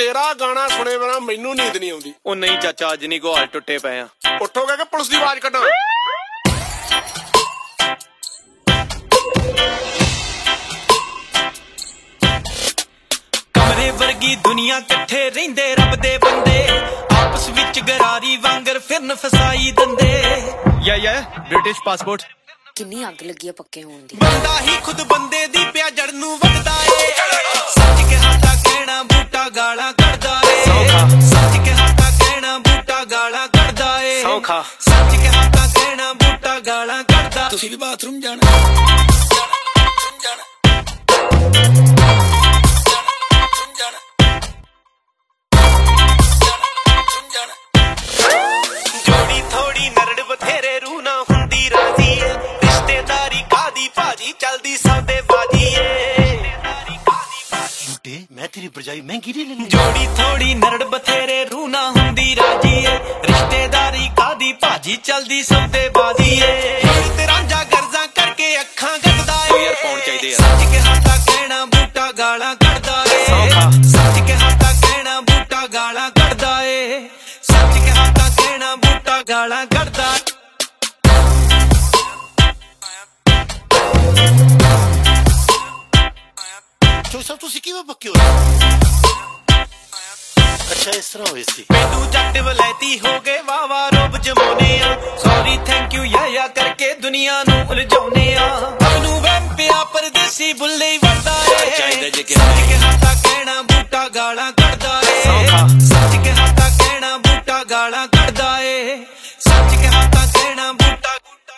तेरा गाना सुने बिना मैनू नींद नहीं आउंदी। ओ नहीं चाचा अज नहीं गोहाल टुटे पे आ। उठोगे कि पुलिस दी आवाज कड्डां? कमरे वर्गी दुनिया कट्ठे रहिंदे रब दे बंदे आपस विच गरारी वांगर फिरन फसाई दंदे। या ब्रिटिश पासपोर्ट किन्नी अग लगी है पक्के होण दी। बंदा ही खुद बंदे दी प्या जड़ नूं वढदा ए। सच के हाथा कहना बूटा गाला कढदा ए। सच के हाथा कहना बूटा गाला कढदा ए। सच के हाथा कहना बूटा गाला कढदा। तुसीं भी बाथरूम जाना जोड़ी थोड़ी नरड़ बथेरे रूह ना हुंदी राजी ए। रिश्तेदारी कादी भाजी चलदी सौदेबाजी ए। मैं तेरी भरजाई महंगी नहीं लेनी। जोड़ी थोड़ी नरड़ बथेरे रूह ना हुंदी राजी ए। रिश्तेदारी कादी भाजी चलदी सौदेबाजी ए। ते रांझा गर्जा करके अखां गददा ए। सच के हाथा कहना बूटा गाला कढदा ए। सच के हाथा कहना बूटा गाला कढदा ए। सच के हाथा कहना बूटा गाला कढदा। चो सब तुसीं किवें पक्के होए? अच्छा इस तरह होई सी। मैनू जट वलैती हो गए वावा रोब जमाने आ। सॉरी थैंक यू या करके दुनिया नू उलझाउने आ। अपनू वैम पिया परदेसी बुल्ले ही वरदा ए। सच के हाथा कहना बूटा गाला कढदा ए। सच के हाथा कहना बूटा गाला कढदा ए। सच के हाथा कहना बूटा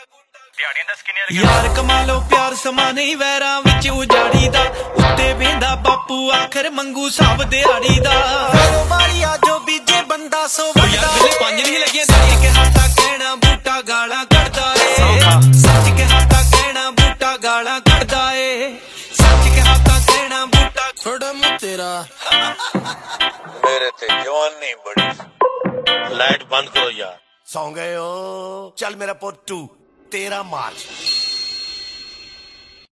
यार कमालो प्यार समा नहीं वैरां विच उजाड़ी दा। उत्ते वेंदा बापू आखिर मंगू साब दिहाड़ी दा। वारिया जो बीजे बंदा सो वड्डा। पंज नहीं लगियां। सच के हाथा कहना बूटा गाला कढदा ए। सच के हाथा कहना बूटा गाला कढदा ए। सच के हाथा कहना बूटा थोड़ा मुंह तेरा मेरे ते जवानी बड़ी। लाइट बंद करो यार। सौ गए हो। चल मेरा पुत्तू 13 मार्च।